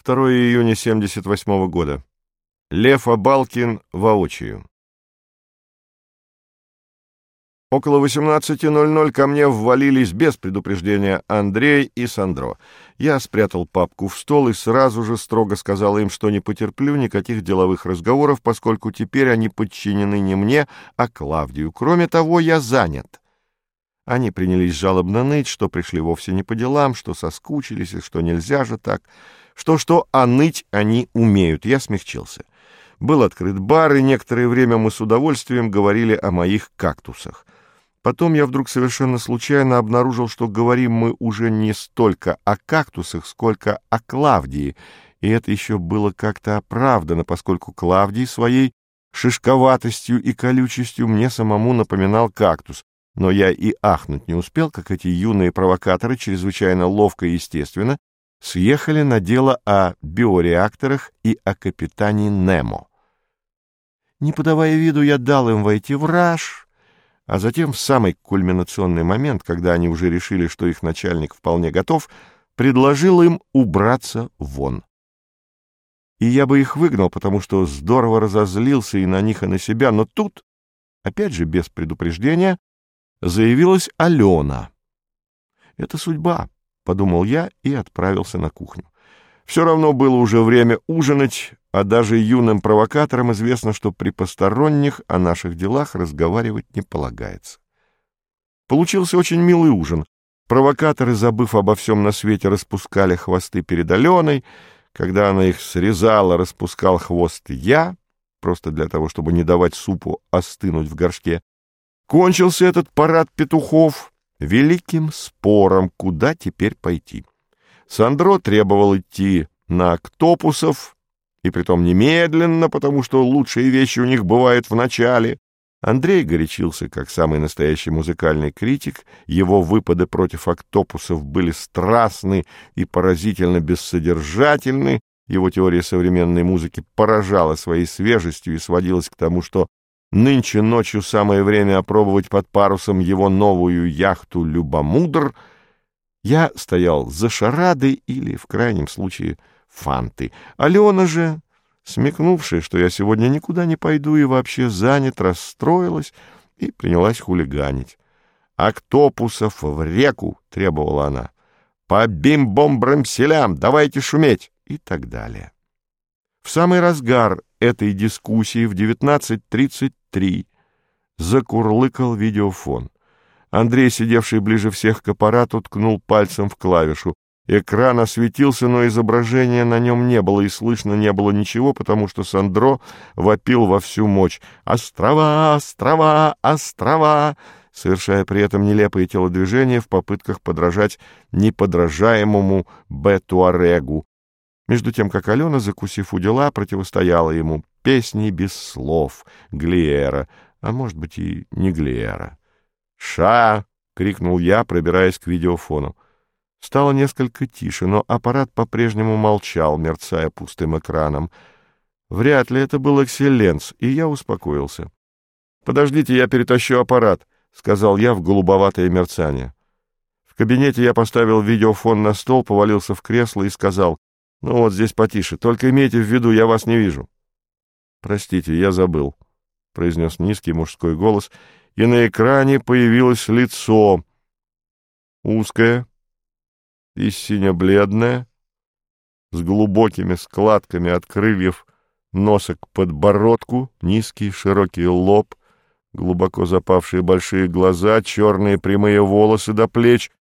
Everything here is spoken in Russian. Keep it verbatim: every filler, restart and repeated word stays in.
второе июня семьдесят восьмого года. Лев Абалкин воочию. Около восемнадцати ноль-ноль ко мне ввалились без предупреждения Андрей и Сандро. Я спрятал папку в стол и сразу же строго сказал им, что не потерплю никаких деловых разговоров, поскольку теперь они подчинены не мне, а Клавдию. Кроме того, я занят. Они принялись жалобно ныть, что пришли вовсе не по делам, что соскучились и что нельзя же так. Что-что, а ныть они умеют. Я смягчился. Был открыт бар, и некоторое время мы с удовольствием говорили о моих кактусах. Потом я вдруг совершенно случайно обнаружил, что говорим мы уже не столько о кактусах, сколько о Клавдии, и это еще было как-то оправдано, поскольку Клавдий своей шишковатостью и колючестью мне самому напоминал кактус, но я и ахнуть не успел, как эти юные провокаторы чрезвычайно ловко и естественно съехали на дело о биореакторах и о капитане Немо. Не подавая виду, я дал им войти в раж, а затем в самый кульминационный момент, когда они уже решили, что их начальник вполне готов, предложил им убраться вон. И я бы их выгнал, потому что здорово разозлился и на них, и на себя, но тут, опять же без предупреждения, заявилась Алена. «Это судьба», — подумал я и отправился на кухню. Все равно было уже время ужинать, а даже юным провокаторам известно, что при посторонних о наших делах разговаривать не полагается. Получился очень милый ужин. Провокаторы, забыв обо всем на свете, распускали хвосты перед Аленой. Когда она их срезала, распускал хвост я, просто для того, чтобы не давать супу остынуть в горшке. Кончился этот парад петухов великим спором, куда теперь пойти. Сандро требовал идти на октопусов, и притом немедленно, потому что лучшие вещи у них бывают в начале. Андрей горячился, как самый настоящий музыкальный критик. Его выпады против октопусов были страстны и поразительно бессодержательны. Его теория современной музыки поражала своей свежестью и сводилась к тому, что нынче ночью самое время опробовать под парусом его новую яхту «Любомудр». Я стоял за шарадой или, в крайнем случае, фанты. Алена же, смекнувшая, что я сегодня никуда не пойду и вообще занят, расстроилась и принялась хулиганить. «Октопусов в реку!» — требовала она. «По бим-бом-брамселям! Давайте шуметь!» и так далее. В самый разгар этой дискуссии в девятнадцать тридцать три закурлыкал видеофон. Андрей, сидевший ближе всех к аппарату, ткнул пальцем в клавишу. Экран осветился, но изображения на нем не было, и слышно не было ничего, потому что Сандро вопил во всю мощь: «Острова! Острова! Острова!», совершая при этом нелепые телодвижения в попытках подражать неподражаемому Бе-Туарегу. Между тем, как Алена, закусив у дела, противостояла ему песней без слов Глиера, а может быть и не Глиера. «Ша!» — крикнул я, пробираясь к видеофону. Стало несколько тише, но аппарат по-прежнему молчал, мерцая пустым экраном. Вряд ли это был «Экселленс», и я успокоился. «Подождите, я перетащу аппарат», — сказал я в голубоватое мерцание. В кабинете я поставил видеофон на стол, повалился в кресло и сказал: «Ну вот здесь потише, только имейте в виду, я вас не вижу». «Простите, я забыл», — произнес низкий мужской голос, и на экране появилось лицо. Узкое и сине-бледное, с глубокими складками от крыльев носа к подбородку, низкий широкий лоб, глубоко запавшие большие глаза, черные прямые волосы до плеч,